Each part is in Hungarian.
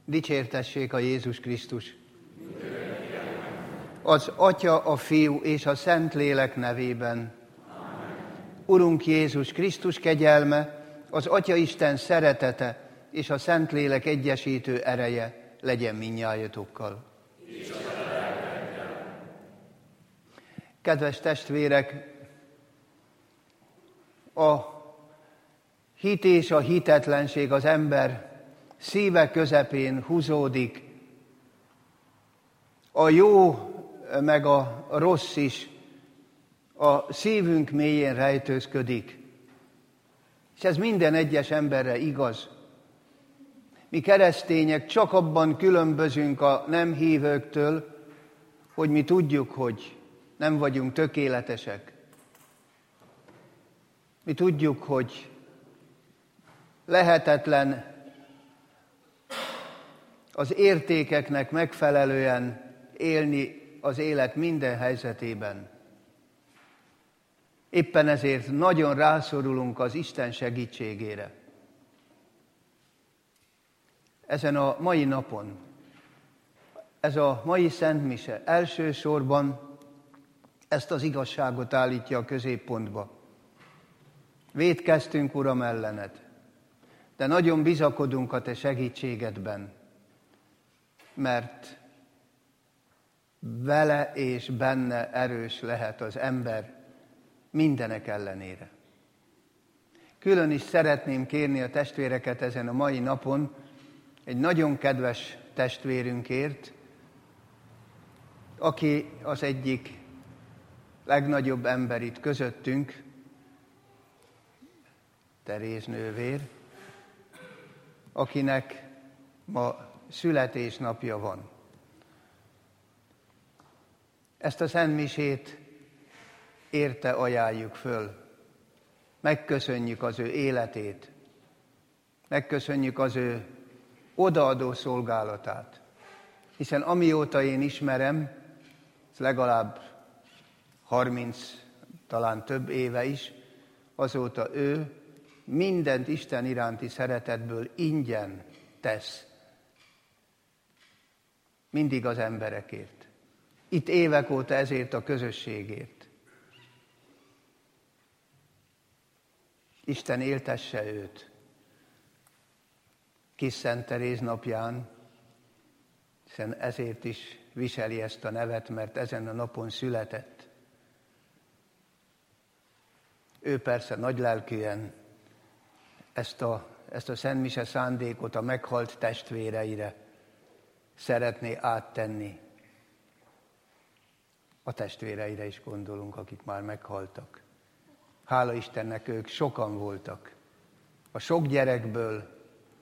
Dicsértessék a Jézus Krisztus! Az Atya, a Fiú és a Szentlélek nevében. Amen. Urunk Jézus Krisztus kegyelme, az Atya Isten szeretete és a Szentlélek egyesítő ereje legyen mindnyájatokkal. Kedves testvérek, a hit és a hitetlenség az ember szíve közepén húzódik. A jó meg a rossz is a szívünk mélyén rejtőzködik. És ez minden egyes emberre igaz. Mi keresztények csak abban különbözünk a nem hívőktől, hogy mi tudjuk, hogy nem vagyunk tökéletesek. Mi tudjuk, hogy lehetetlen az értékeknek megfelelően élni az élet minden helyzetében. Éppen ezért nagyon rászorulunk az Isten segítségére. Ezen a mai napon, ez a mai szentmise elsősorban ezt az igazságot állítja a középpontba. Vétkeztünk, Uram, ellened, de nagyon bizakodunk a Te segítségedben, mert vele és benne erős lehet az ember mindenek ellenére. Külön is szeretném kérni a testvéreket ezen a mai napon egy nagyon kedves testvérünkért, aki az egyik legnagyobb ember itt közöttünk, Teréz nővér, akinek ma születésnapja van. Ezt a szentmisét érte ajánljuk föl. Megköszönjük az ő életét. Megköszönjük az ő odaadó szolgálatát. Hiszen amióta én ismerem, ez legalább 30, talán több éve is, azóta ő mindent Isten iránti szeretetből ingyen tesz. Mindig az emberekért. Itt évek óta ezért a közösségért. Isten éltesse őt. Kis Szent Teréz napján, hiszen ezért is viseli ezt a nevet, mert ezen a napon született. Ő persze nagylelkűen ezt a szentmise szándékot a meghalt testvéreire szeretné áttenni. A testvéreire is gondolunk, akik már meghaltak. Hála Istennek, ők sokan voltak. A sok gyerekből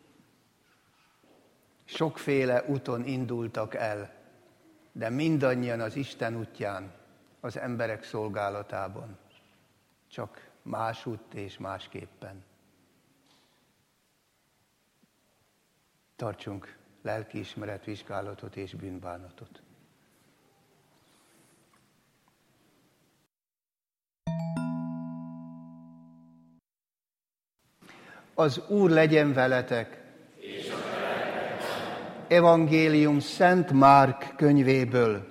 sokféle úton indultak el, de mindannyian az Isten útján, az emberek szolgálatában. Csak másútt és másképpen. Tartsunk lelkiismeretvizsgálatot és bűnbánatot. Az Úr legyen veletek! És a Evangélium Szent Márk könyvéből.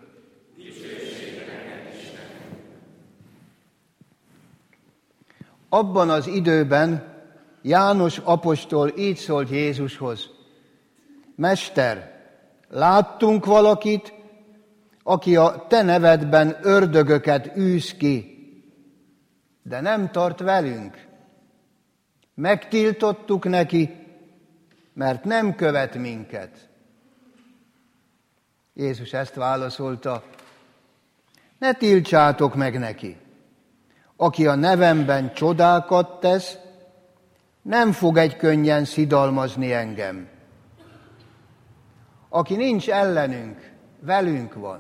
Abban az időben János apostol így szólt Jézushoz: Mester, láttunk valakit, aki a te nevedben ördögöket űz ki, de nem tart velünk. Megtiltottuk neki, mert nem követ minket. Jézus ezt válaszolta: ne tiltsátok meg neki. Aki a nevemben csodákat tesz, nem fog egykönnyen szidalmazni engem. Aki nincs ellenünk, velünk van.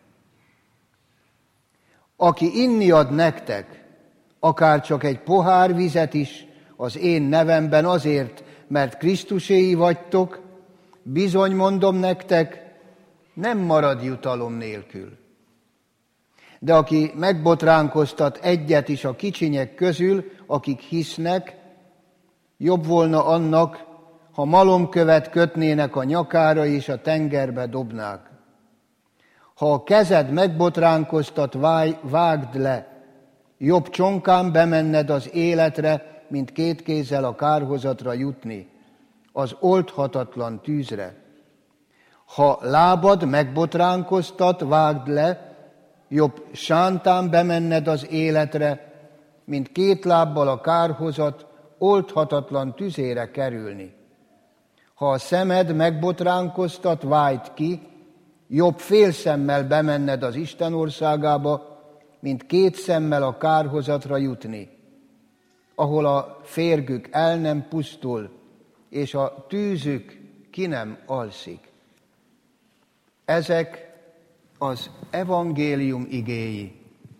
Aki inni ad nektek, akár csak egy pohár vizet is, az én nevemben azért, mert Krisztuséi vagytok, bizony mondom nektek, nem marad jutalom nélkül. De aki megbotránkoztat egyet is a kicsinyek közül, akik hisznek, jobb volna annak, ha malomkövet kötnének a nyakára és a tengerbe dobnák. Ha a kezed megbotránkoztat, vágd le, jobb csonkán bemenned az életre, mint 2 kézzel a kárhozatra jutni, az oldhatatlan tűzre. Ha lábad megbotránkoztat, vágd le, jobb sántán bemenned az életre, mint 2 lábbal a kárhozat oldhatatlan tüzére kerülni. Ha a szemed megbotránkoztat, vágd ki, jobb fél szemmel bemenned az Isten országába, mint 2 szemmel a kárhozatra jutni, ahol a férgük el nem pusztul, és a tűzük ki nem alszik. Ezek az evangélium igéi.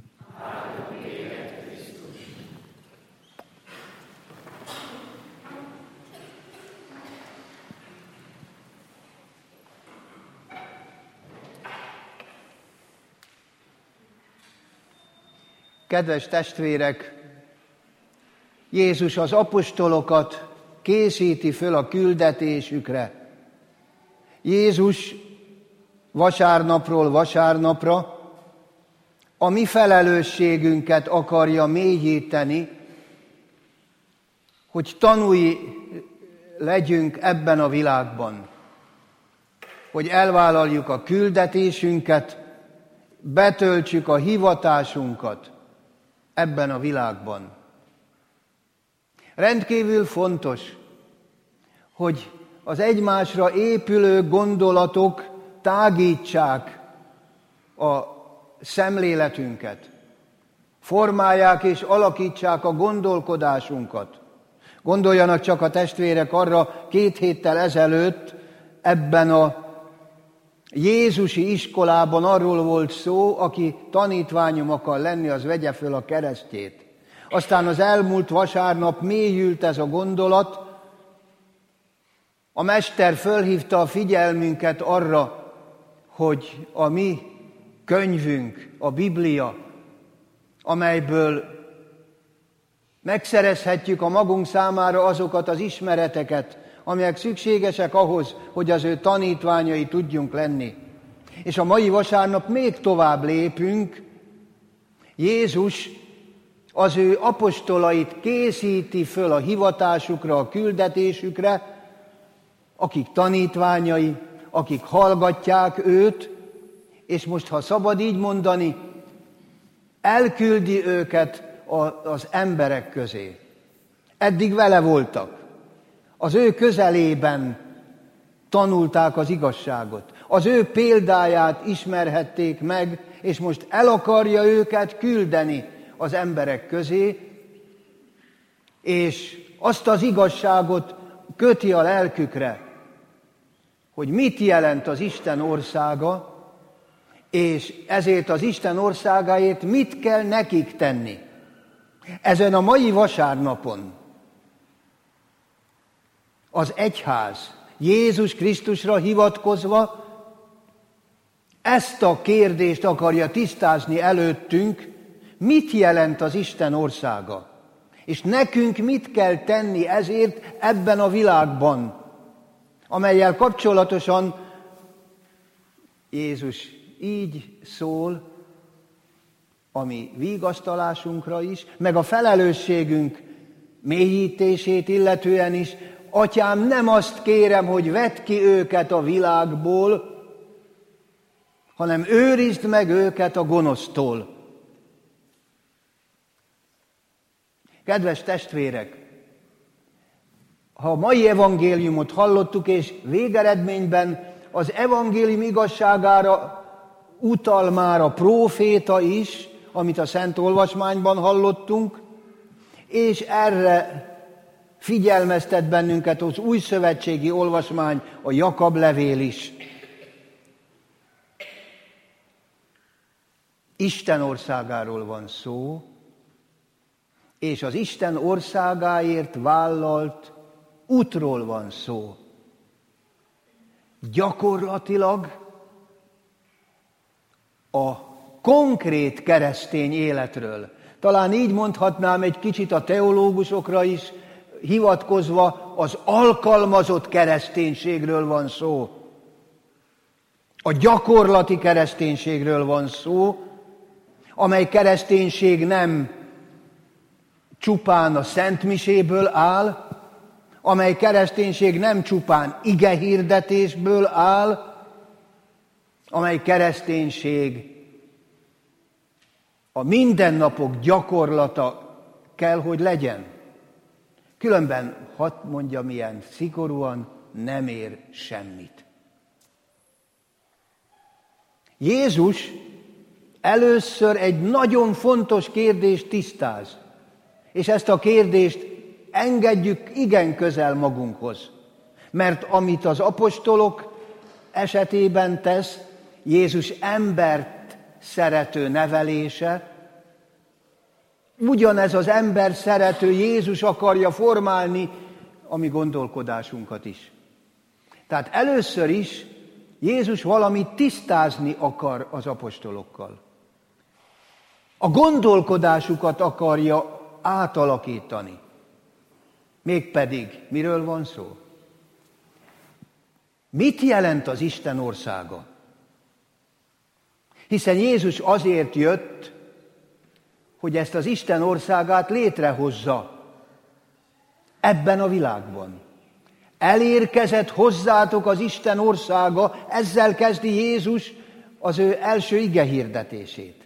Kedves testvérek, Jézus az apostolokat készíti föl a küldetésükre. Jézus vasárnapról vasárnapra a mi felelősségünket akarja mélyíteni, hogy tanúi legyünk ebben a világban, hogy elvállaljuk a küldetésünket, betöltsük a hivatásunkat ebben a világban. Rendkívül fontos, hogy az egymásra épülő gondolatok tágítsák a szemléletünket, formálják és alakítsák a gondolkodásunkat. Gondoljanak csak a testvérek arra, 2 héttel ezelőtt ebben a Jézusi iskolában arról volt szó, aki tanítványom akar lenni, az vegye föl a keresztjét. Aztán az elmúlt vasárnap mélyült ez a gondolat, a mester fölhívta a figyelmünket arra, hogy a mi könyvünk, a Biblia, amelyből megszerezhetjük a magunk számára azokat az ismereteket, amelyek szükségesek ahhoz, hogy az ő tanítványai tudjunk lenni. És a mai vasárnap még tovább lépünk. Jézus az ő apostolait készíti föl a hivatásukra, a küldetésükre, akik tanítványai, akik hallgatják őt, és most, ha szabad így mondani, elküldi őket az emberek közé. Eddig vele voltak. Az ő közelében tanulták az igazságot. Az ő példáját ismerhették meg, és most el akarja őket küldeni az emberek közé, és azt az igazságot köti a lelkükre, hogy mit jelent az Isten országa, és ezért az Isten országáért mit kell nekik tenni. Ezen a mai vasárnapon az egyház Jézus Krisztusra hivatkozva ezt a kérdést akarja tisztázni előttünk, mit jelent az Isten országa, és nekünk mit kell tenni ezért ebben a világban, amellyel kapcsolatosan Jézus így szól a mi vigasztalásunkra is, meg a felelősségünk mélyítését illetően is. Atyám, nem azt kérem, hogy vedd ki őket a világból, hanem őrizd meg őket a gonosztól. Kedves testvérek, ha a mai evangéliumot hallottuk, és végeredményben az evangélium igazságára utal már a próféta is, amit a Szent Olvasmányban hallottunk, és erre figyelmeztet bennünket az újszövetségi olvasmány, a Jakab levél is. Isten országáról van szó, és az Isten országáért vállalt útról van szó. Gyakorlatilag a konkrét keresztény életről. Talán így mondhatnám egy kicsit a teológusokra is hivatkozva az alkalmazott kereszténységről van szó. A gyakorlati kereszténységről van szó, amely kereszténység nem csupán a szentmiséből áll, amely kereszténység nem csupán igehirdetésből áll, amely kereszténység a mindennapok gyakorlata kell, hogy legyen. Különben, hadd mondjam ilyen szigorúan, nem ér semmit. Jézus először egy nagyon fontos kérdést tisztáz, és ezt a kérdést engedjük igen közel magunkhoz. Mert amit az apostolok esetében tesz, Jézus embert szerető nevelése, ugyanez az ember szerető Jézus akarja formálni a mi gondolkodásunkat is. Tehát először is Jézus valamit tisztázni akar az apostolokkal. A gondolkodásukat akarja átalakítani. Mégpedig miről van szó? Mit jelent az Isten országa? Hiszen Jézus azért jött, hogy ezt az Isten országát létrehozza ebben a világban. Elérkezett hozzátok az Isten országa, ezzel kezdi Jézus az ő első igehirdetését.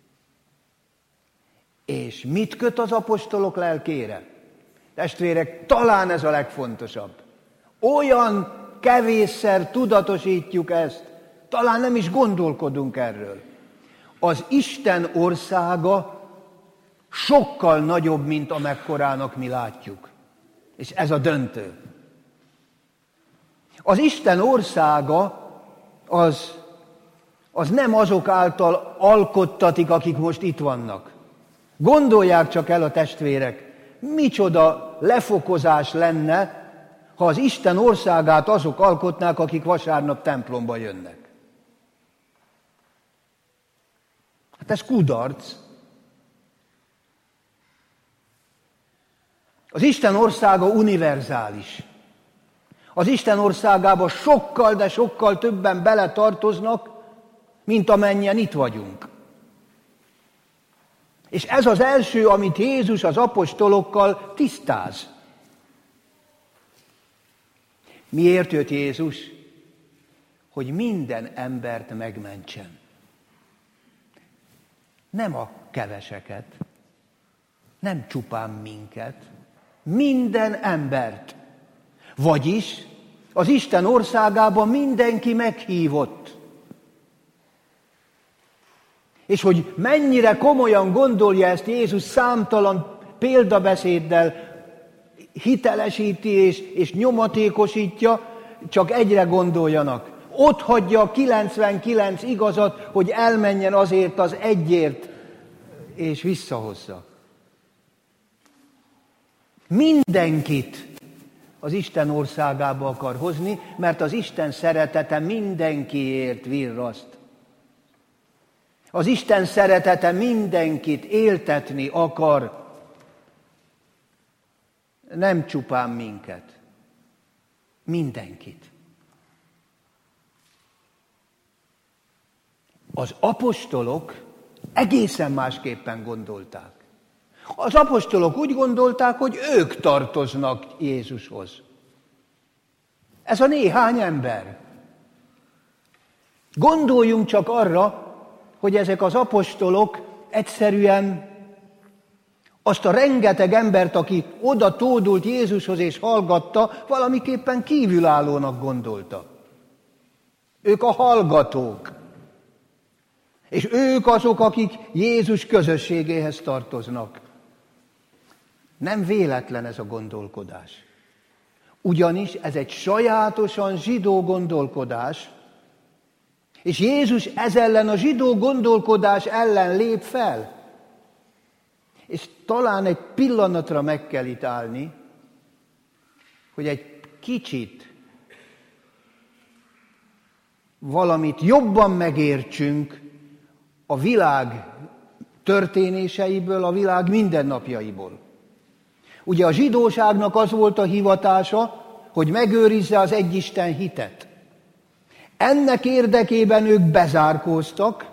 És mit köt az apostolok lelkére? Testvérek, talán ez a legfontosabb. Olyan kevésszer tudatosítjuk ezt, talán nem is gondolkodunk erről. Az Isten országa sokkal nagyobb, mint amekkorának mi látjuk. És ez a döntő. Az Isten országa az nem azok által alkottatik, akik most itt vannak. Gondolják csak el a testvérek, micsoda lefokozás lenne, ha az Isten országát azok alkotnák, akik vasárnap templomba jönnek. Hát ez kudarc. Az Isten országa univerzális. Az Isten országába sokkal, de sokkal többen beletartoznak, mint amennyien itt vagyunk. És ez az első, amit Jézus az apostolokkal tisztáz. Miért jött Jézus? Hogy minden embert megmentsen. Nem a keveseket, nem csupán minket, minden embert. Vagyis az Isten országában mindenki meghívott. És hogy mennyire komolyan gondolja ezt Jézus, számtalan példabeszéddel hitelesíti és nyomatékosítja, csak egyre gondoljanak. Ott hagyja a 99 igazat, hogy elmenjen azért az egyért, és visszahozza. Mindenkit az Isten országába akar hozni, mert az Isten szeretete mindenkiért virraszt. Az Isten szeretete mindenkit éltetni akar, nem csupán minket, mindenkit. Az apostolok egészen másképpen gondolták. Az apostolok úgy gondolták, hogy ők tartoznak Jézushoz. Ez a néhány ember. Gondoljunk csak arra, hogy ezek az apostolok egyszerűen azt a rengeteg embert, aki oda tódult Jézushoz és hallgatta, valamiképpen kívülállónak gondolta. Ők a hallgatók. És ők azok, akik Jézus közösségéhez tartoznak. Nem véletlen ez a gondolkodás. Ugyanis ez egy sajátosan zsidó gondolkodás, és Jézus ez ellen a zsidó gondolkodás ellen lép fel. És talán egy pillanatra meg kell itt állni, hogy egy kicsit valamit jobban megértsünk a világ történéseiből, a világ mindennapjaiból. Ugye a zsidóságnak az volt a hivatása, hogy megőrizze az egyisten hitet. Ennek érdekében ők bezárkóztak,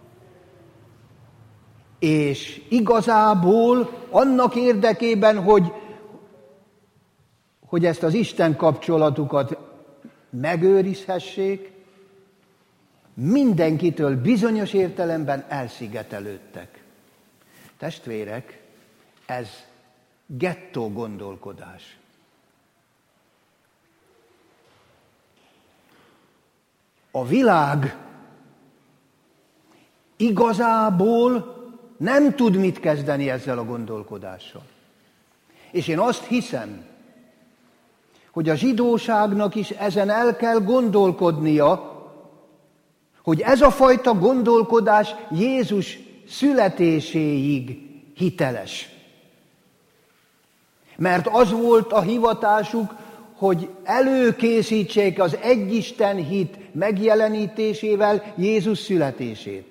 és igazából annak érdekében, hogy ezt az Isten kapcsolatukat megőrizhessék, mindenkitől bizonyos értelemben elszigetelődtek. Testvérek, ez gettó gondolkodás. A világ igazából nem tud mit kezdeni ezzel a gondolkodással. És én azt hiszem, hogy a zsidóságnak is ezen el kell gondolkodnia, hogy ez a fajta gondolkodás Jézus születéséig hiteles. Mert az volt a hivatásuk, hogy előkészítsék az egyisten hit megjelenítésével Jézus születését.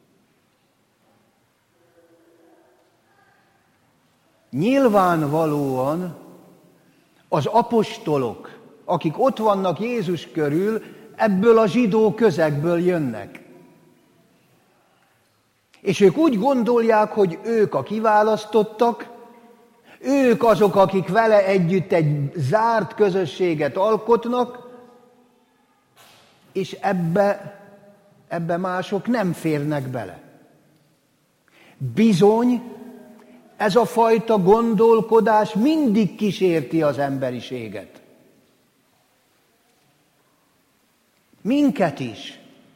Nyilvánvalóan az apostolok, akik ott vannak Jézus körül, ebből a zsidó közegből jönnek. És ők úgy gondolják, hogy ők a kiválasztottak, ők azok, akik vele együtt egy zárt közösséget alkotnak, és ebbe mások nem férnek bele. Bizony, ez a fajta gondolkodás mindig kísérti az emberiséget. Minket is.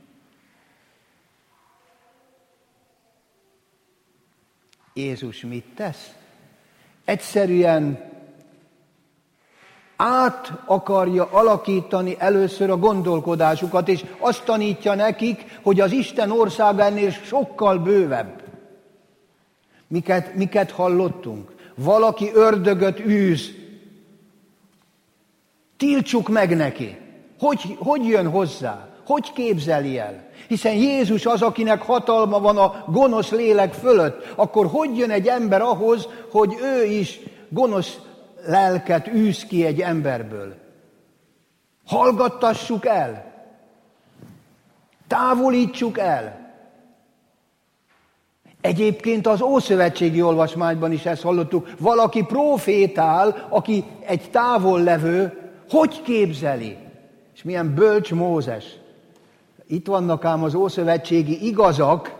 Jézus mit tesz? Egyszerűen át akarja alakítani először a gondolkodásukat, és azt tanítja nekik, hogy az Isten országa ennél sokkal bővebb. Miket hallottunk? Valaki ördögöt űz. Tiltsuk meg neki. Hogy jön hozzá? Hogy képzeli el? Hiszen Jézus az, akinek hatalma van a gonosz lélek fölött. Akkor hogy jön egy ember ahhoz, hogy ő is gonosz lelket űz ki egy emberből? Hallgattassuk el. Távolítsuk el. Egyébként az ószövetségi olvasmányban is ezt hallottuk. Valaki profétál, aki egy távol levő, hogy képzeli? És milyen bölcs Mózes. Itt vannak ám az ószövetségi igazak,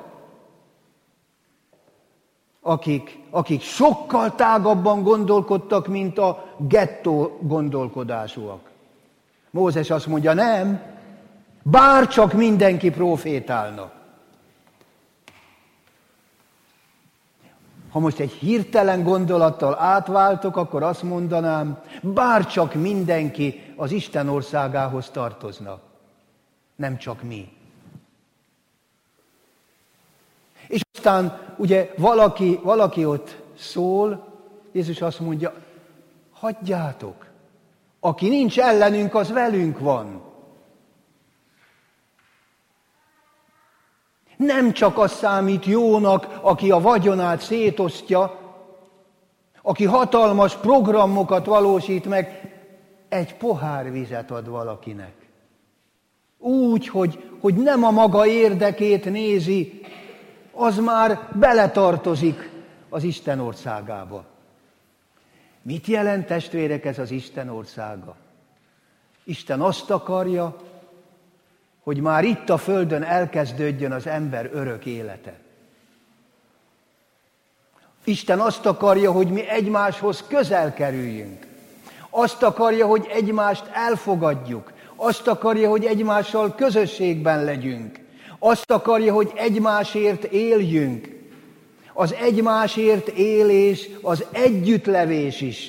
akik sokkal tágabban gondolkodtak, mint a gettó gondolkodásúak. Mózes azt mondja, nem, bárcsak mindenki profétálna. Ha most egy hirtelen gondolattal átváltok, akkor azt mondanám, bárcsak mindenki az Isten országához tartozna. Nem csak mi. És aztán ugye valaki ott szól, Jézus azt mondja, hagyjátok, aki nincs ellenünk, az velünk van. Nem csak az számít jónak, aki a vagyonát szétosztja, aki hatalmas programokat valósít meg, egy pohár vizet ad valakinek. Úgy, hogy nem a maga érdekét nézi, az már beletartozik az Isten országába. Mit jelent, testvérek, ez az Isten országa? Isten azt akarja, hogy már itt a földön elkezdődjön az ember örök élete. Isten azt akarja, hogy mi egymáshoz közel kerüljünk. Azt akarja, hogy egymást elfogadjuk. Azt akarja, hogy egymással közösségben legyünk. Azt akarja, hogy egymásért éljünk. Az egymásért élés, az együttlevés is.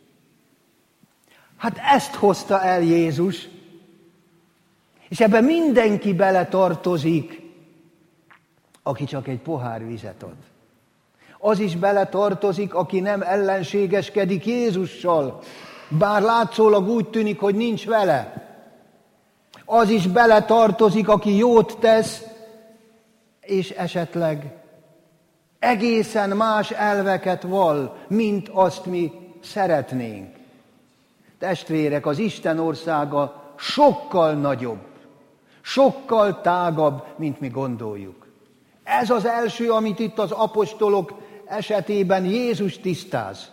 Hát ezt hozta el Jézus, és ebben mindenki beletartozik, aki csak egy pohár vizet ad. Az is beletartozik, aki nem ellenségeskedik Jézussal, bár látszólag úgy tűnik, hogy nincs vele. Az is beletartozik, aki jót tesz, és esetleg egészen más elveket vall, mint azt mi szeretnénk. Testvérek, az Isten országa sokkal nagyobb, sokkal tágabb, mint mi gondoljuk. Ez az első, amit itt az apostolok esetében Jézus tisztáz.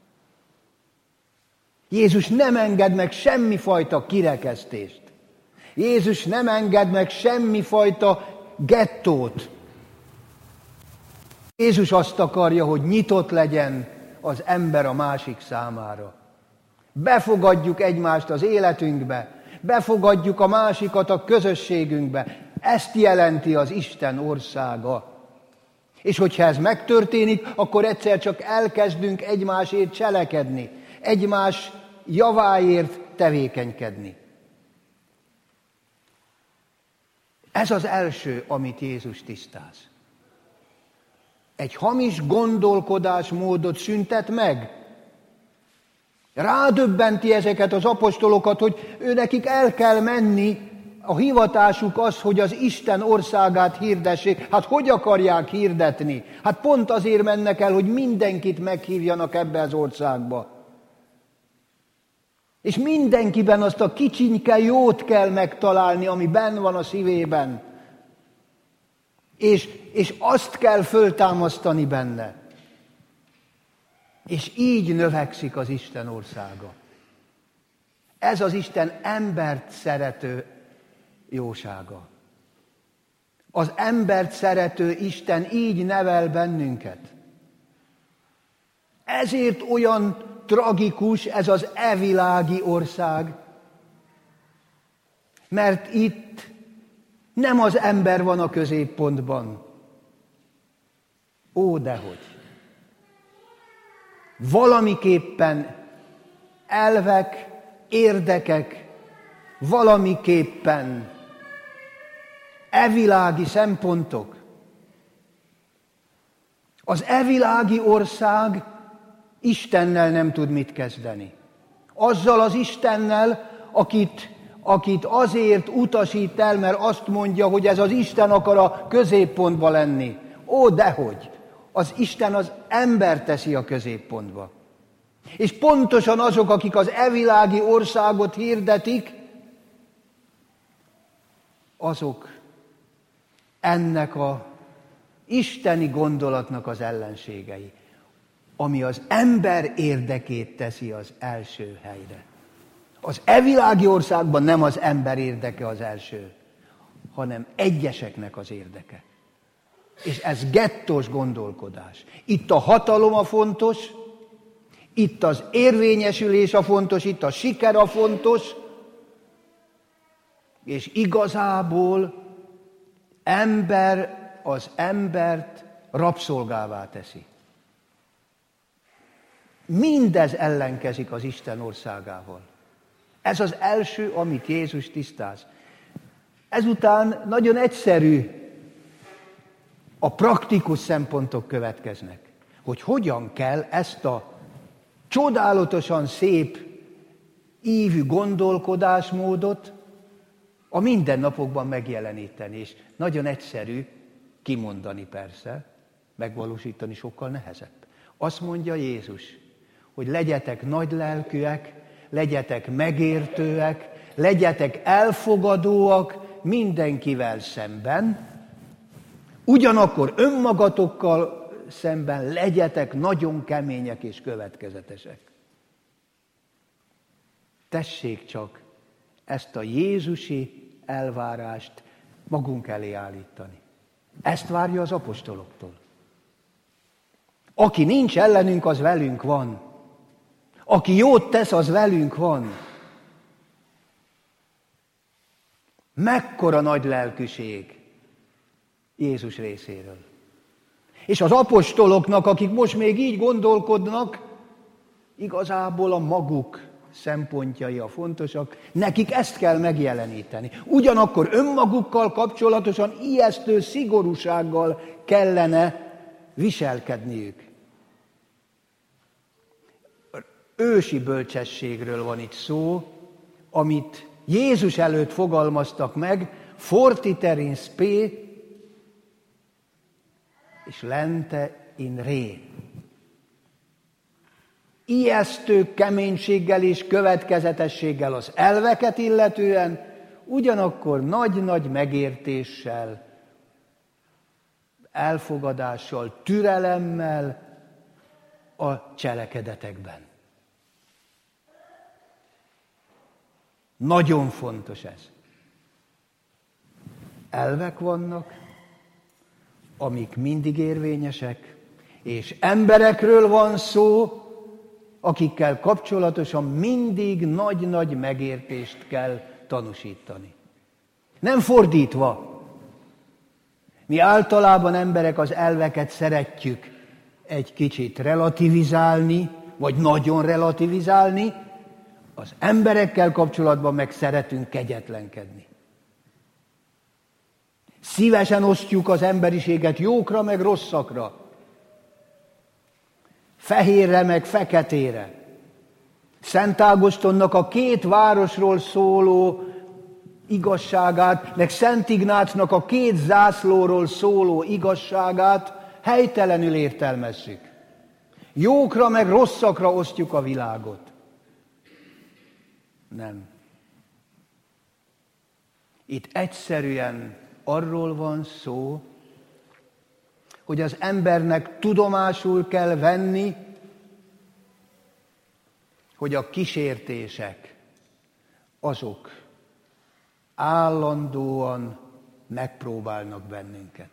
Jézus nem enged meg semmifajta kirekesztést. Jézus nem enged meg semmifajta gettót. Jézus azt akarja, hogy nyitott legyen az ember a másik számára. Befogadjuk egymást az életünkbe, befogadjuk a másikat a közösségünkbe. Ezt jelenti az Isten országa. És hogyha ez megtörténik, akkor egyszer csak elkezdünk egymásért cselekedni, egymás javáért tevékenykedni. Ez az első, amit Jézus tisztáz. Egy hamis gondolkodásmódot szüntet meg. Rádöbbenti ezeket az apostolokat, hogy őnekik el kell menni, a hivatásuk az, hogy az Isten országát hirdessék. Hát hogy akarják hirdetni? Hát pont azért mennek el, hogy mindenkit meghívjanak ebbe az országba. És mindenkiben azt a kicsinke jót kell megtalálni, ami benn van a szívében. És azt kell föltámasztani benne. És így növekszik az Isten országa. Ez az Isten embert szerető jósága. Az embert szerető Isten így nevel bennünket. Ezért olyan tragikus ez az evilági ország, mert itt nem az ember van a középpontban. Ó, dehogy! Valamiképpen elvek, érdekek, valamiképpen evilági szempontok. Az evilági ország Istennel nem tud mit kezdeni. Azzal az Istennel, akit azért utasít el, mert azt mondja, hogy ez az Isten akar a középpontba lenni. Ó, dehogy! Az Isten az ember teszi a középpontba. És pontosan azok, akik az evilági országot hirdetik, azok ennek a isteni gondolatnak az ellenségei, ami az ember érdekét teszi az első helyre. Az evilági országban nem az ember érdeke az első, hanem egyeseknek az érdeke. És ez gettós gondolkodás. Itt a hatalom a fontos, itt az érvényesülés a fontos, itt a siker a fontos, és igazából ember az embert rabszolgává teszi. Mindez ellenkezik az Isten országával. Ez az első, amit Jézus tisztáz. Ezután nagyon egyszerű, a praktikus szempontok következnek, hogy hogyan kell ezt a csodálatosan szép ívű gondolkodásmódot a mindennapokban megjeleníteni. És nagyon egyszerű kimondani persze, megvalósítani sokkal nehezebb. Azt mondja Jézus, hogy legyetek nagylelkűek, legyetek megértőek, legyetek elfogadóak mindenkivel szemben, ugyanakkor önmagatokkal szemben legyetek nagyon kemények és következetesek. Tessék csak ezt a jézusi elvárást magunk elé állítani. Ezt várja az apostoloktól. Aki nincs ellenünk, az velünk van. Aki jót tesz, az velünk van. Mekkora nagy lelkűség Jézus részéről. És az apostoloknak, akik most még így gondolkodnak, igazából a maguk szempontjai a fontosak, nekik ezt kell megjeleníteni. Ugyanakkor önmagukkal kapcsolatosan ijesztő szigorúsággal kellene viselkedniük. Ősi bölcsességről van itt szó, amit Jézus előtt fogalmaztak meg, fortiter in spe, és lente in re. ijesztő keménységgel és következetességgel az elveket illetően, ugyanakkor nagy-nagy megértéssel, elfogadással, türelemmel a cselekedetekben. Nagyon fontos ez. Elvek vannak, amik mindig érvényesek, és emberekről van szó, akikkel kapcsolatosan mindig nagy-nagy megértést kell tanúsítani. Nem fordítva. Mi általában emberek az elveket szeretjük egy kicsit relativizálni, vagy nagyon relativizálni, az emberekkel kapcsolatban meg szeretünk kegyetlenkedni. Szívesen osztjuk az emberiséget jókra, meg rosszakra. Fehérre, meg feketére. Szent Ágostonnak a 2 városról szóló igazságát, meg Szent Ignácnak a 2 zászlóról szóló igazságát helytelenül értelmezzük. Jókra, meg rosszakra osztjuk a világot. Nem. Itt egyszerűen arról van szó, hogy az embernek tudomásul kell venni, hogy a kísértések azok állandóan megpróbálnak bennünket.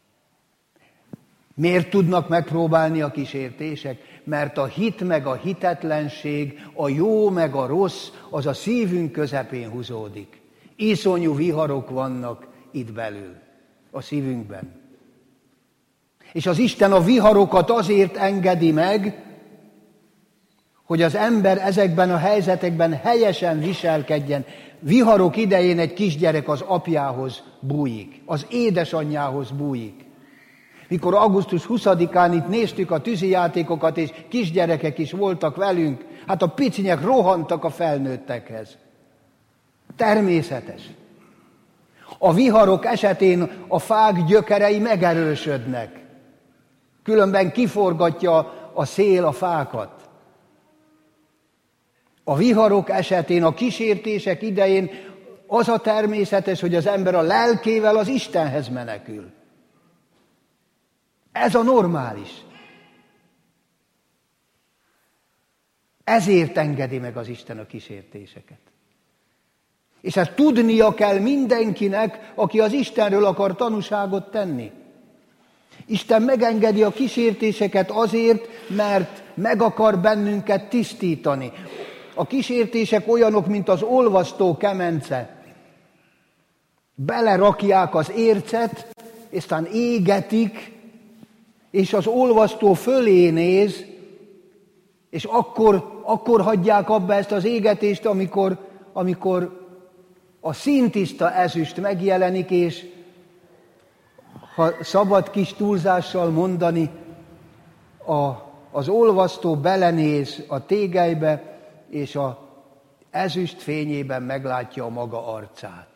Miért tudnak megpróbálni a kísértések? Mert a hit meg a hitetlenség, a jó meg a rossz, az a szívünk közepén húzódik. Iszonyú viharok vannak itt belül, a szívünkben. És az Isten a viharokat azért engedi meg, hogy az ember ezekben a helyzetekben helyesen viselkedjen. Viharok idején egy kisgyerek az apjához bújik, az édesanyjához bújik. Mikor augusztus 20-án itt néztük a tűzijátékokat, és kisgyerekek is voltak velünk, hát a picinyek rohantak a felnőttekhez. Természetes. A viharok esetén a fák gyökerei megerősödnek. Különben kiforgatja a szél a fákat. A viharok esetén, a kísértések idején az a természetes, hogy az ember a lelkével az Istenhez menekül. Ez a normális. Ezért engedi meg az Isten a kísértéseket. És ezt tudnia kell mindenkinek, aki az Istenről akar tanúságot tenni. Isten megengedi a kísértéseket azért, mert meg akar bennünket tisztítani. A kísértések olyanok, mint az olvasztó kemence. Belerakják az ércet, és aztán égetik, és az olvasztó fölé néz, és akkor hagyják abba ezt az égetést, amikor a színtiszta ezüst megjelenik, és ha szabad kis túlzással mondani, az olvasztó belenéz a tégelybe, és az ezüst fényében meglátja a maga arcát.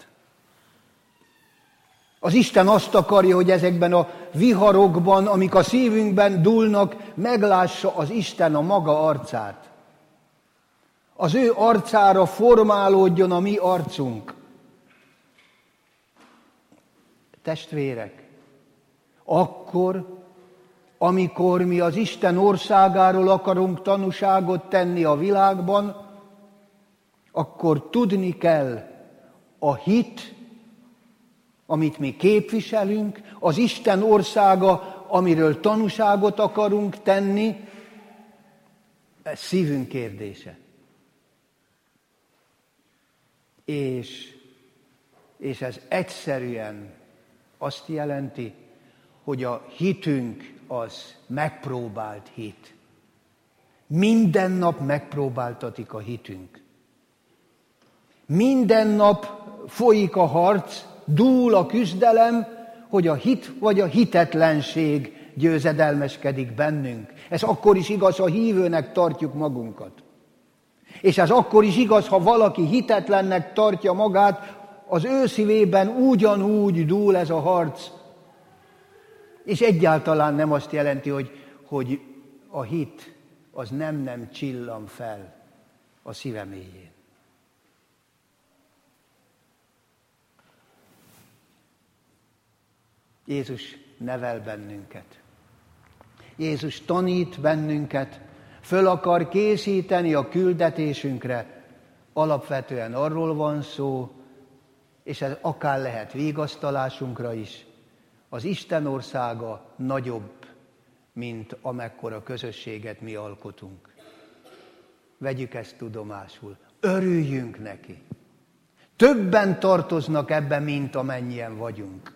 Az Isten azt akarja, hogy ezekben a viharokban, amik a szívünkben dúlnak, meglássa az Isten a maga arcát. Az ő arcára formálódjon a mi arcunk. Testvérek, akkor, amikor mi az Isten országáról akarunk tanúságot tenni a világban, akkor tudni kell a hit, amit mi képviselünk, az Isten országa, amiről tanúságot akarunk tenni, ez szívünk kérdése. És ez egyszerűen azt jelenti, hogy a hitünk az megpróbált hit. Minden nap megpróbáltatik a hitünk. Minden nap folyik a harc, dúl a küzdelem, hogy a hit vagy a hitetlenség győzedelmeskedik bennünk. Ez akkor is igaz, ha hívőnek tartjuk magunkat. És ez akkor is igaz, ha valaki hitetlennek tartja magát, az ő szívében ugyanúgy dúl ez a harc. És egyáltalán nem azt jelenti, hogy a hit az nem csillan fel a szíve mélyén. Jézus nevel bennünket. Jézus tanít bennünket, föl akar készíteni a küldetésünkre. Alapvetően arról van szó, és ez akár lehet vigasztalásunkra is, az Isten országa nagyobb, mint amekkora közösséget mi alkotunk. Vegyük ezt tudomásul, örüljünk neki. Többen tartoznak ebbe, mint amennyien vagyunk.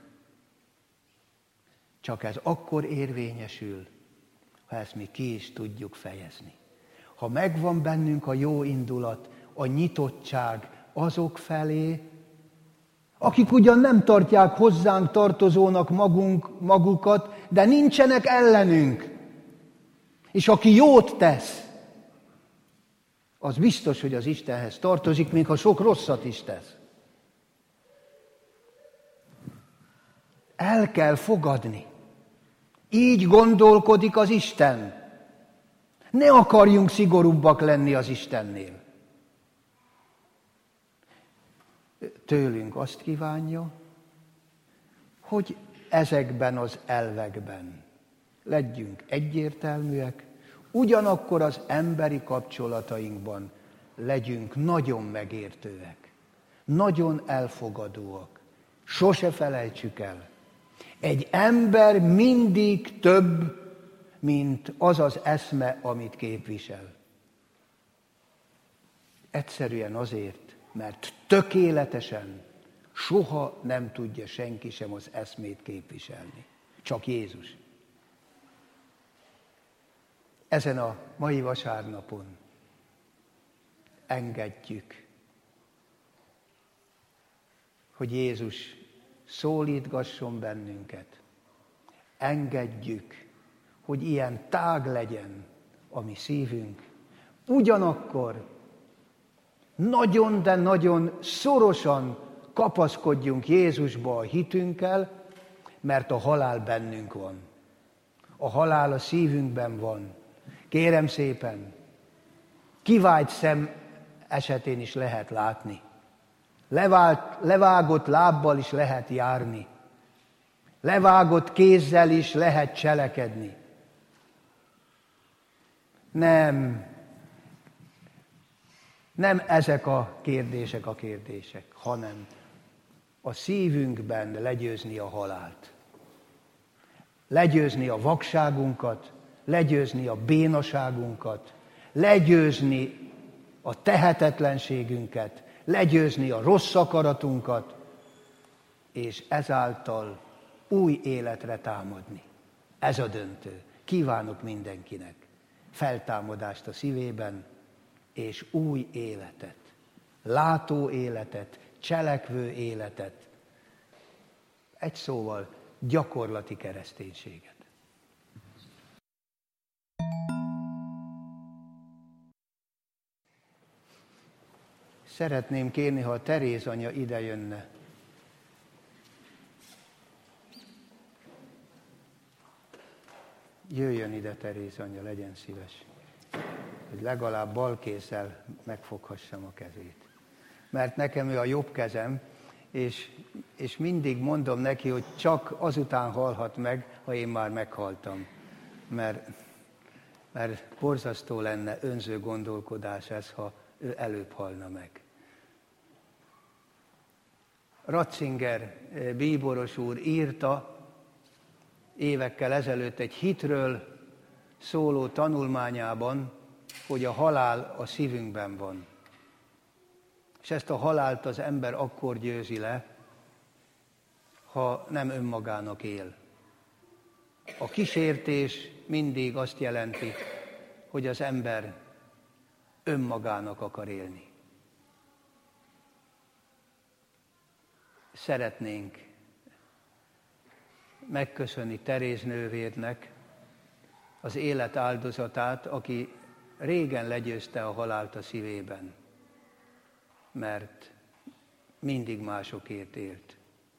Csak ez akkor érvényesül, ha ezt mi ki is tudjuk fejezni. Ha megvan bennünk a jó indulat, a nyitottság azok felé, akik ugyan nem tartják hozzánk tartozónak magukat, de nincsenek ellenünk. És aki jót tesz, az biztos, hogy az Istenhez tartozik, még ha sok rosszat is tesz. El kell fogadni. Így gondolkodik az Isten. Ne akarjunk szigorúbbak lenni az Istennél. Tőlünk azt kívánja, hogy ezekben az elvekben legyünk egyértelműek, ugyanakkor az emberi kapcsolatainkban legyünk nagyon megértőek, nagyon elfogadóak. Sose felejtsük el, egy ember mindig több, mint az az eszme, amit képvisel. Egyszerűen azért, mert tökéletesen soha nem tudja senki sem az eszmét képviselni. Csak Jézus. Ezen a mai vasárnapon engedjük, hogy Jézus szólítgasson bennünket. Engedjük, hogy ilyen tág legyen a mi szívünk. Ugyanakkor nagyon, de nagyon szorosan kapaszkodjunk Jézusba a hitünkkel, mert a halál bennünk van. A halál a szívünkben van. Kérem szépen, kivált szem esetén is lehet látni. Levágott lábbal is lehet járni. Levágott kézzel is lehet cselekedni. Nem ezek a kérdések, hanem a szívünkben legyőzni a halált. Legyőzni a vakságunkat, legyőzni a bénaságunkat, legyőzni a tehetetlenségünket, legyőzni a rossz akaratunkat, és ezáltal új életre támadni. Ez a döntő. Kívánok mindenkinek feltámadást a szívében, és új életet, látó életet, cselekvő életet, egy szóval gyakorlati kereszténységet. Szeretném kérni, ha a Teréz anya ide jönne. Jöjjön ide, Teréz anya, legyen szíves, hogy legalább bal kézzel megfoghassam a kezét. Mert nekem ő a jobb kezem, és mindig mondom neki, hogy csak azután halhat meg, ha én már meghaltam. Mert borzasztó lenne önző gondolkodás ez, ha ő előbb halna meg. Ratzinger bíboros úr írta évekkel ezelőtt egy hitről szóló tanulmányában, hogy a halál a szívünkben van. És ezt a halált az ember akkor győzi le, ha nem önmagának él. A kísértés mindig azt jelenti, hogy az ember önmagának akar élni. Szeretnénk megköszönni Teréz nővérnek az élet áldozatát, aki régen legyőzte a halált a szívében, mert mindig másokért élt.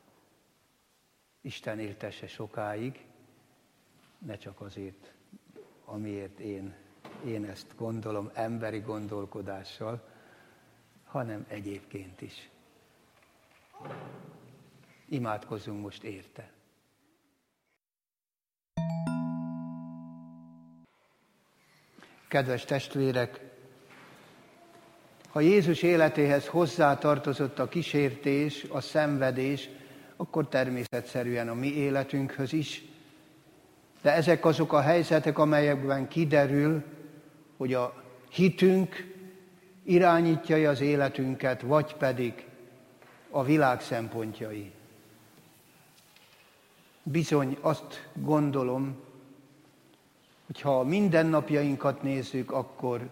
Isten éltesse sokáig, ne csak azért, amiért én én ezt gondolom emberi gondolkodással, hanem egyébként is. Imádkozzunk most érte. Kedves testvérek, ha Jézus életéhez hozzátartozott a kísértés, a szenvedés, akkor természetszerűen a mi életünkhöz is. De ezek azok a helyzetek, amelyekben kiderül, hogy a hitünk irányítja az életünket, vagy pedig a világ szempontjai. Bizony azt gondolom, hogy ha a mindennapjainkat nézzük, akkor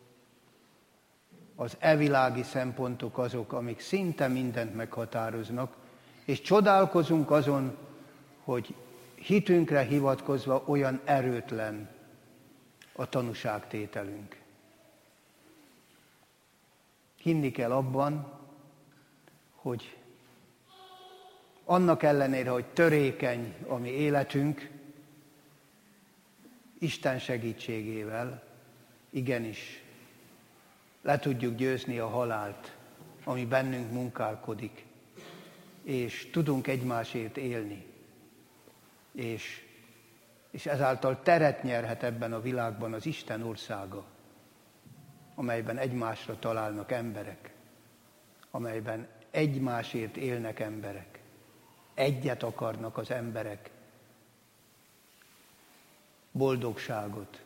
az evilági szempontok azok, amik szinte mindent meghatároznak, és csodálkozunk azon, hogy hitünkre hivatkozva olyan erőtlen a tanúságtételünk. Hinni kell abban, hogy annak ellenére, hogy törékeny a mi életünk, Isten segítségével igenis le tudjuk győzni a halált, ami bennünk munkálkodik, és tudunk egymásért élni, és ezáltal teret nyerhet ebben a világban az Isten országa, amelyben egymásra találnak emberek, amelyben egymásért élnek emberek, egyet akarnak az emberek, boldogságot.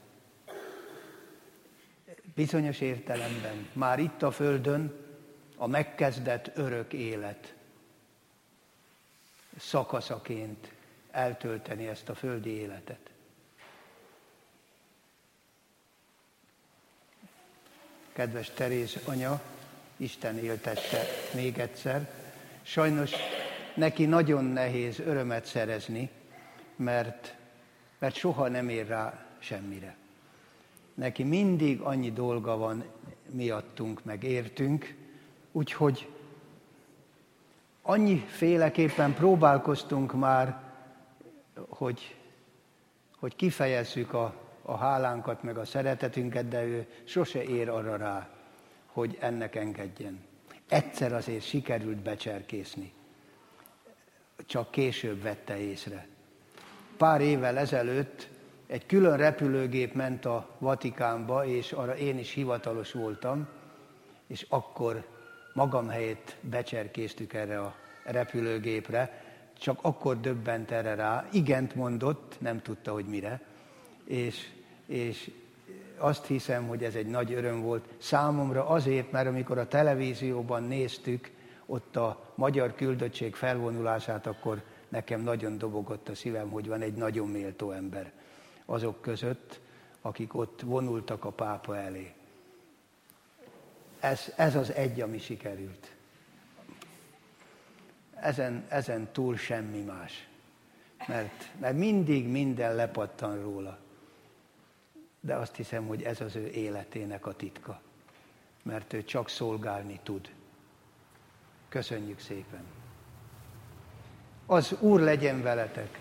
Bizonyos értelemben már itt a Földön a megkezdett örök élet szakaszaként eltölteni ezt a földi életet. Kedves Teréz anya, Isten éltette még egyszer. Sajnos neki nagyon nehéz örömet szerezni, mert soha nem ér rá semmire. Neki mindig annyi dolga van miattunk, meg értünk, úgyhogy annyiféleképpen próbálkoztunk már, hogy kifejezzük a hálánkat, meg a szeretetünket, de ő sose ér arra rá, hogy ennek engedjen. Egyszer azért sikerült becserkészni, csak később vette észre. Pár évvel ezelőtt egy külön repülőgép ment a Vatikánba, és arra én is hivatalos voltam, és akkor magam helyett becserkéztük erre a repülőgépre, csak akkor döbbent erre rá, igent mondott, nem tudta, hogy mire, és azt hiszem, hogy ez egy nagy öröm volt számomra azért, mert amikor a televízióban néztük ott a magyar küldöttség felvonulását, akkor nekem nagyon dobogott a szívem, hogy van egy nagyon méltó ember azok között, akik ott vonultak a pápa elé. Ez az egy, ami sikerült. Ezen túl semmi más. Mert mindig minden lepattan róla. De azt hiszem, hogy ez az ő életének a titka. Mert ő csak szolgálni tud. Köszönjük szépen. Az Úr legyen veletek.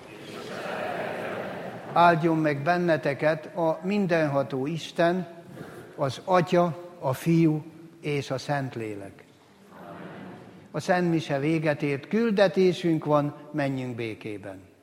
Áldjon meg benneteket a mindenható Isten, az Atya, a Fiú és a Szentlélek. A Szent Mise véget ért, küldetésünk van, menjünk békében.